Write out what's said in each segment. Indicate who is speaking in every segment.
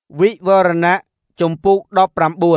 Speaker 1: វិវរណៈជំពូក19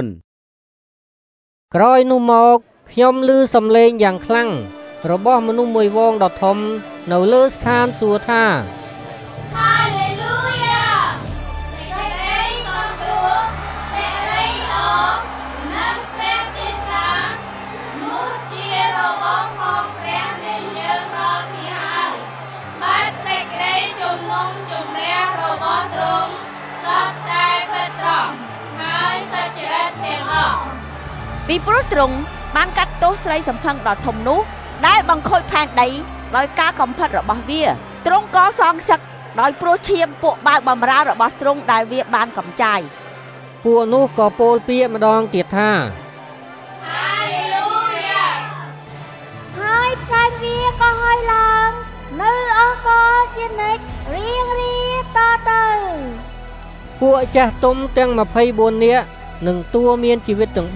Speaker 2: ក្រោយនោះមកខ្ញុំឮសំឡេងយ៉ាងខ្លាំងរបស់មនុស្សមួយវងដ៏ធំនៅលើស្ថានសួគ៌ថា
Speaker 3: ហាឡេលូយ៉ាសេចក្តីសង្គ្រោះសេចក្តីល្អនិងព្រះជាស្ដានោះជារបស់ផងព្រះនៃយើងរាល់គ្នាហើយបាត់សេចក្តីជំនុំជម្រះរបស់ទ្រង់សុទ្ធតែពិតត្រង់ហើយសុចរិតទាំងអស់
Speaker 4: ពីព្រោះទ្រង់បានកាត់ទោសស្រីសំផឹងដ៏ធំនោះដែលបង្ខូចផែនដីដោយការកំផិតរបស់វាទ្រង់ក៏សងសឹកដោយព្រោះឈាមពួកបាវបម្រើរបស់ទ្រង់ដែលវាបានកំចាយ
Speaker 2: ពួកនោះក៏ពោលពាក្យម្ដងទៀតថា
Speaker 3: ហាឡេលូយ៉ា
Speaker 5: ហើយផ្សែងវាក៏ហើយឡើងនៅអស់កលជានិច្ចរៀងតទៅ
Speaker 2: ពួកចាស់ទុំទាំង24នាក់និងតួមានជីវិតទាំង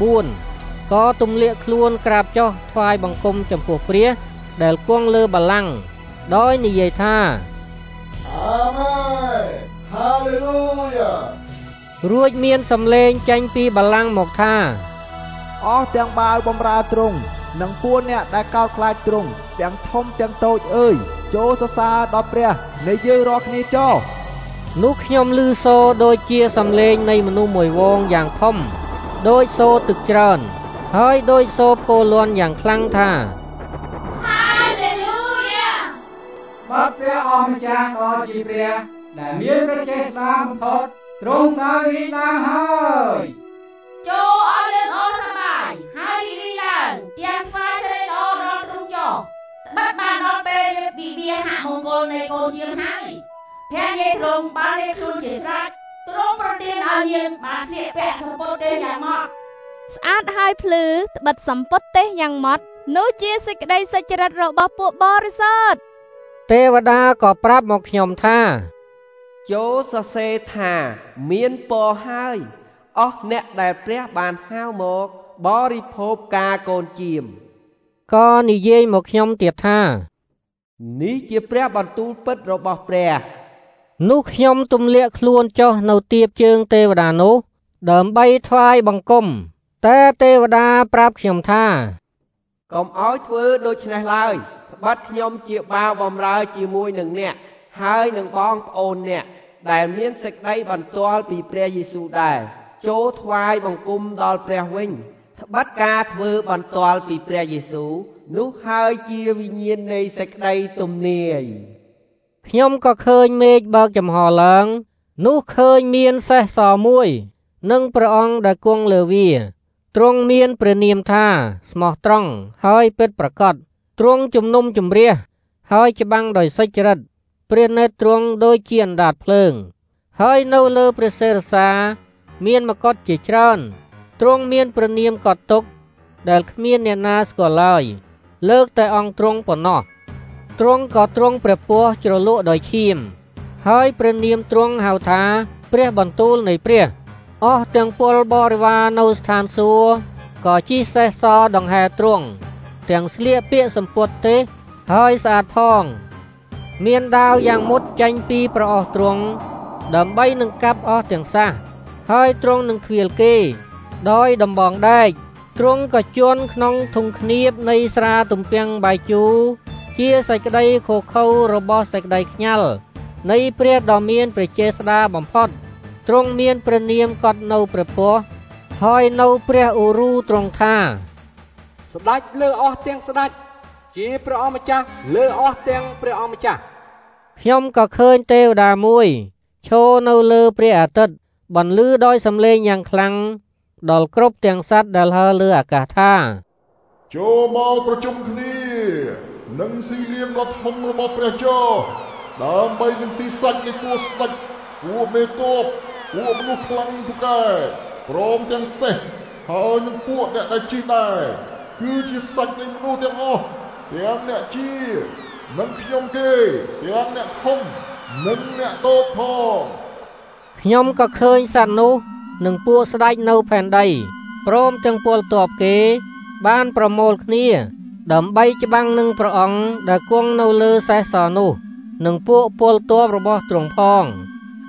Speaker 2: 4ក៏ទម្លាក់ខ្លួនក្រាបចុះថ្វាយបង្គំចំពោះព្រះដែលគង់លើបល្ល័ង្កដោយនិយាយថា
Speaker 6: អាមែនហាឡេលូយ៉ា
Speaker 2: រួចមានសំឡេងចេញពីបល្ល័ង្កមកថា
Speaker 7: អស់ទាំងបាវបម្រើទ្រង់និងពួកអ្នកដែលកោតខ្លាចទ្រង់ទាំងធំទាំងតូចអើយចូលសរសើរដល់ព្រះនៃយើងរាល់គ្នាចុះ
Speaker 2: នោះខ្ញុំឮសូរដូចជាសំឡេងនៃមនុស្សមួយវងយ៉ាងធំដូចសូរទឹកច្រើនហើយដូចសូរពោលាន់យ៉ាងខ្លាំងថា
Speaker 3: ហាឡេលូយ៉ា
Speaker 8: បាទព្រះអម្ចាស់ក៏ជាព្រះដែលមានព្រះចេស្តាបំផុតទ្រង់សើរីឡើងហើយ
Speaker 3: ចូលអស់យើងអស់សប្បាយហើយរីកឡើងទាំងថ្វាយស្រីល្អដល់ទ្រង់ចុះបិទបានដល់ពេលរៀបវិវាហមង្គលនៃកូនយាមហើយព្រះយេទ្រង់បានលេបខ្លួនជាស្រេចទ្រង់ប្រទានឲ្យយើងបានស្លៀកពាក់សម្ពុតទេសយ៉ាងម៉ត់
Speaker 9: ស្អាតហើយភ្លឺត្បិតសម្ពុតទេសយ៉ាងម៉ត់នោះជាសេចក្តីសុចរិតរបស់ពួកបរិសុទ្ធ
Speaker 2: ទេវតាក៏ប្រាប់មកខ្ញុំថា
Speaker 10: ចូលសរសេរថាមានពរហើយអស់អ្នកដែលព្រះបានហៅមកបរិភោគការកូនជាម
Speaker 2: ក៏និយាយមកខ្ញុំទៀតថា
Speaker 10: នេះជាព្រះបន្ទូលពិតរបស់ព្រះ
Speaker 2: នោះខ្ញុំទម្លាក់ខ្លួនចុះនៅទៀបជើងទេវតានោះដើម្បីថ្វាយបង្គំតែទេវតាប្រាប់ខ្ញុំថា
Speaker 10: កុំឲ្យធ្វើដូច្នេះឡើយត្បិតខ្ញុំជាបាវបម្រើជាមួយនឹងអ្នកហើយនឹងបងប្អូនអ្នកដែលមានសេចក្តីបន្ទាល់ពីព្រះយេស៊ូវដែរចូលថ្វាយបង្គំដល់ព្រះវិញត្បិតការធ្វើបន្ទាល់ពីព្រះយេស៊ូវនោះហើយជាវិញ្ញាណនៃសេចក្តីទំនាយ
Speaker 2: ខ្ញុំក៏ឃើញមេឃបើកចំហឡើងនោះឃើញមានសេះសមួយនិងព្រះអង្គដែលគង់លើវាទ្រង់មានព្រះនាមថាស្មោះត្រង់ហើយពិតប្រាកដទ្រង់ជំនុំជម្រះហើយច្បាំងដោយសុចរិតព្រះនេត្រទ្រង់ដូចជាអណ្ដាតភ្លើងហើយនៅលើព្រះសិរសាមានមកុដជាច្រើនទ្រង់មានព្រះនាមកត់ទុកដែលគ្មានអ្នកណាស្គាល់ឡើយលើកតែអង្គទ្រង់ប៉ុណ្ណោះទ្រង់ក៏ទ្រង់ព្រះពស់ជ្រលក់ដោយឈាមហើយព្រះនាមទ្រង់ហៅថាព្រះបន្ទូលនៃព្រះអស់ទាំងពលបរិវារនៅស្ថានសួគ៌ក៏ជិះសេះសដង្ហែទ្រង់ទាំងស្លៀកពាក់សម្ពុតទេសហើយស្អាតផងមានដាវយ៉ាងមុតចេញពីប្រអស់ទ្រង់ដើម្បីនឹងកាប់អស់ទាំងសះហើយទ្រង់នឹងឃ្វាលគេដោយដំបងដែកទ្រង់ក៏ជន់ក្នុងធុងឃ្នៀបនៃស្រាទំពាំងបាយជូរជាសេចក្តីខូខើរបស់សេចក្តីខ្ញាល់នៃព្រះដ៏មានព្រះចេស្តាបំផុតទ្រង់មានព្រះនាមកត់នៅព្រះពស់ហើយនៅព្រះឧរូទ្រង់ថា
Speaker 7: ស្ដេចលើអស់ទាំងស្ដេចជាព្រះអម្ចាស់លើអស់ទាំងព្រះអម្ចាស់
Speaker 2: ខ្ញុំក៏ឃើញទេវតាមួយឈរនៅលើព្រះអាទិត្យបន្លឺដោយសំឡេងយ៉ាងខ្លាំងដល់គ្រប់ទាំងសត្វដែលហើរលើអាកាសថា
Speaker 6: ចូលមកប្រជុំគ្នានឹងស៊ីលៀងដ៏ធំរបស់ព្រះចោដើម្បីនឹងស៊ីសាច់នៃពួកស្ដេចពួកមេទ័ពពួកមនុស្សខ្លាំងពូកែព្រមទាំងសេះហើយនឹងពួកអ្នកដែលជិះដែរគឺជាសាច់នៃមនុស្សទាំងអស់ទាំងអ្នកជានិងខ្ញុំគេទាំងអ្នកធំនិងអ្នកតូចផង
Speaker 2: ខ្ញុំក៏ឃើញសត្វនោះនិងពួកស្ដេចនៅផែនដីព្រមទាំងពលទ័ពគេបានប្រមូលគ្នាដើម្បីច្បាំងនឹងព្រះអង្គដែលគង់នៅលើសេះសនោះនិងពួកពលទ័ពរបស់ទ្រង់ផងស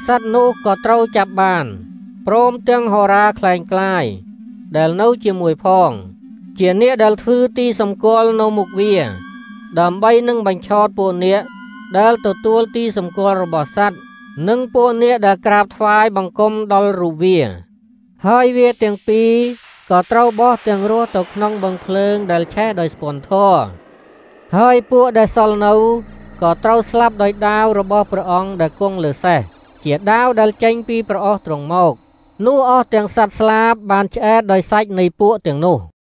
Speaker 2: សត្វនោះក៏ត្រូវចាប់បានព្រមទាំងហោរាខ្លែងក្លាយដែលនៅជាមួយផងជាអ្នកដែលធ្វើទីសម្គាល់នៅមុខវាដើម្បីនឹងបញ្ឆោតពួកអ្នកដែលទទួលទីសម្គាល់របស់សត្វនិងពួកអ្នកដែលក្រាបថ្វាយបង្គំដល់រូបវាហើយវាទាំងពីរក៏ត្រូវបោះទាំងរស់ទៅក្នុងបឹងភ្លើងដែលឆេះដោយស្ពាន់ធម៌ហើយពួកដែលសល់នៅក៏ត្រូវស្លាប់ដោយដាវរបស់ព្រះអង្គដែលគង់លើសេះជាដាវដែលចេញពីព្រះអស់ទ្រង់មកនោះអស់ទាំងសត្វស្លាបបានឆ្អែតដោយសាច់នៃពួកទាំងនោះ